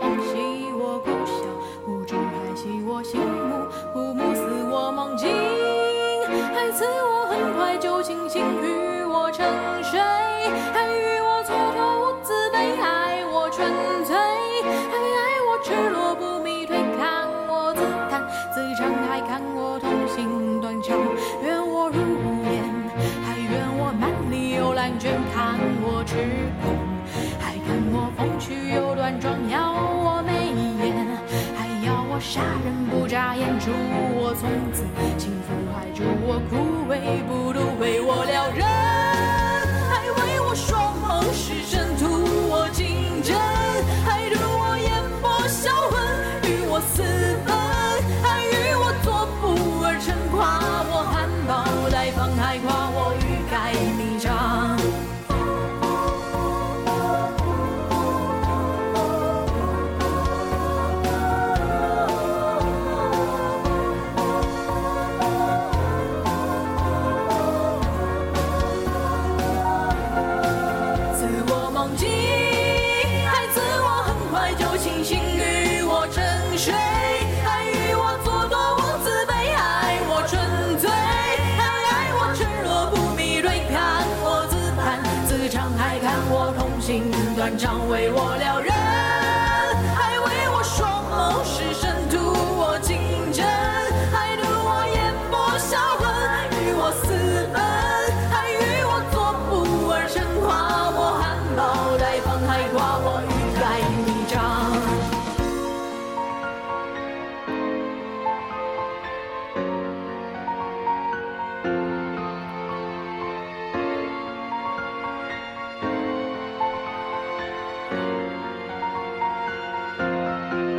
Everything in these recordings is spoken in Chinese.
风袭我故乡，无知还系我心目，枯木似我梦境，还赐我很快就清醒，与我沉睡，还与我蹉跎无自卑，爱我纯粹，还爱我赤裸不迷退，看我自弹自唱，还看我同行断肠，愿我如烟，还愿我满里有蓝卷，看我痴空，还看我风趣又端庄，要我眉眼，还要我杀人不眨眼，助我从此轻浮，还助我枯萎不渡，为我撩人，还为我双眸失神，图我竞争，还渡我烟波销魂，与我私奔，还与我作父而臣，夸我含苞待放，还夸我欲盖弥彰。清醒与我沉睡，还与我蹉跎无自卑，爱我纯粹，还爱我赤裸不迷对，看我自弹自唱，还看我同行断肠，为我撩人，还为我双眸失神，图我竞争，还渡我烟波销魂，与我私奔，还与我作父而臣，夸我含苞待放，还夸我欲盖弥彰。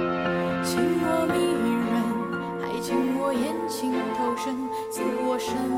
请我迷人，还请我眼睛投身，赐我生